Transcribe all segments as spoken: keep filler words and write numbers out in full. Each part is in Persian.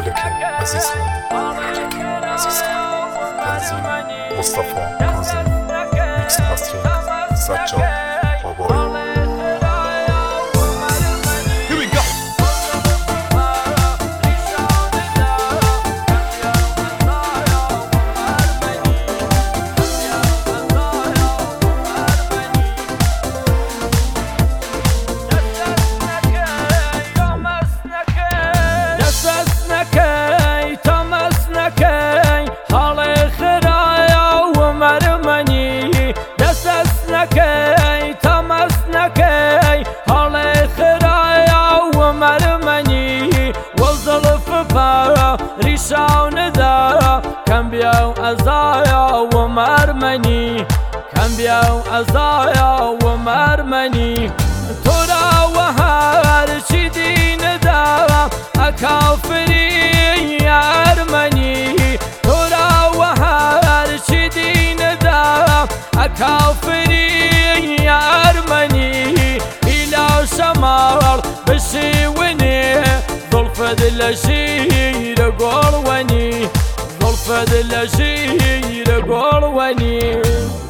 ملک عزیزخان ملک عزیزخان تنظیم مصطفی کاظمی میکس مسترینگ سجاد بابایی. كم بيو أزايا ومرمني كم بيو أزايا ومرمني ترى وهار شدين دا أكافري يا أرمني ترى وهار شدين دا أكافري يا أرمني إلى شمال بشيوني ظلفد الأشير قرواني ظلفد الأشير قرواني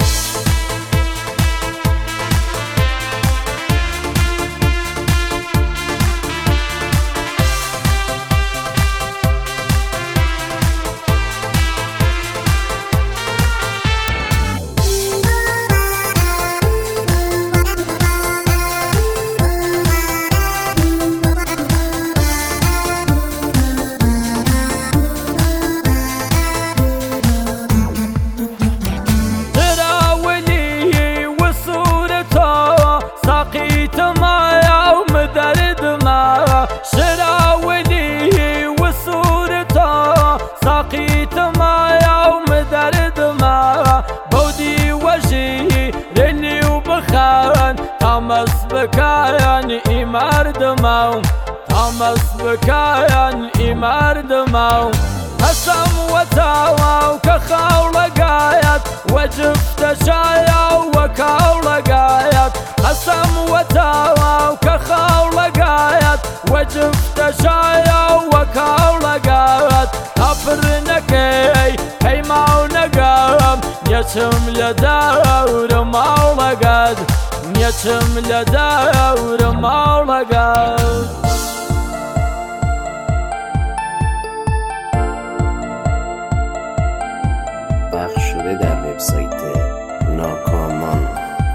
تمس بكاين إمار دماو تمس بكاين إمار دماو هسم وتاو كخاول قايت وجفت شايا وكاول قايت هسم وتاو كخاول قايت وجفت شايا وكاول قايت أبرنكي هي ماونقام يتم لدور مولقد يتم لدور مولقد پخش شده در وبسایت ناکامان.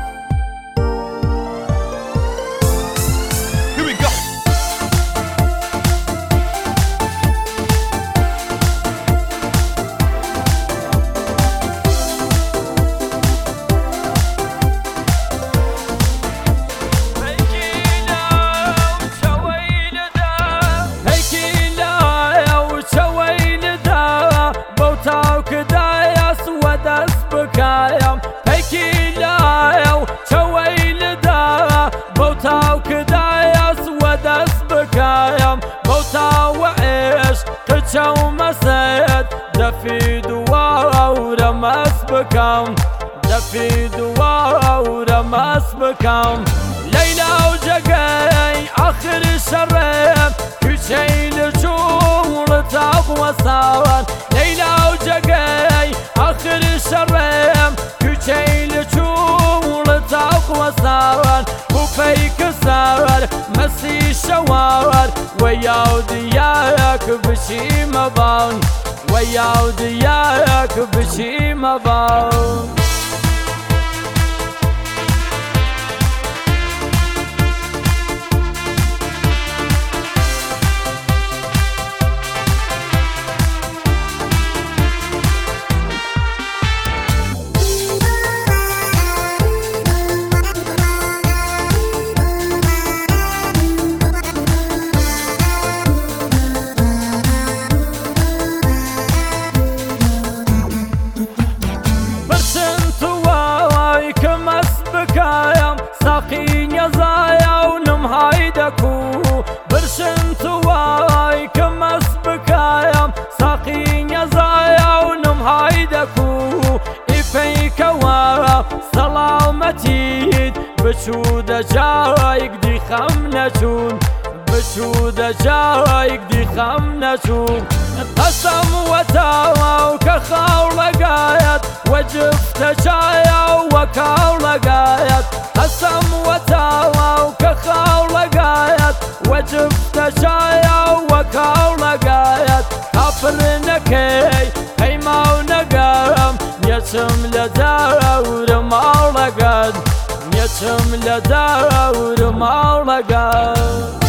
ومسد دفي دوار ما اسبكم دفي دوار ما اسبكم ليلى وجقي اخر الشرم كل شي لشور تقوى صار ليلى وجقي اخر الشرم كل شي لشور تقوى صار وفيك صار مسي شوار ويا ودياك بشي مبان ويا ودياك بشي مبان ساقين يا زايا ونم هايدكو برشنت واي كم اسبكايم ساقين يا زايا ونم هايدكو افيك وا سلامتي بشود جايك دي خمنتون بچوو دەجایك دی خەم نەچوو قەسەم وەتاو کە خاو لەگایەت وەجفتە چایە وە کاو لەگایەت قەسەم وەتاو کە خاو لەگایەت وەجفتە چایە وە کاو لەگایەت کافر نەکەی پەیماو نەگەم نیەچم لە دەورە ماڵەگەت نیەچم لە دەورە ماڵەگەت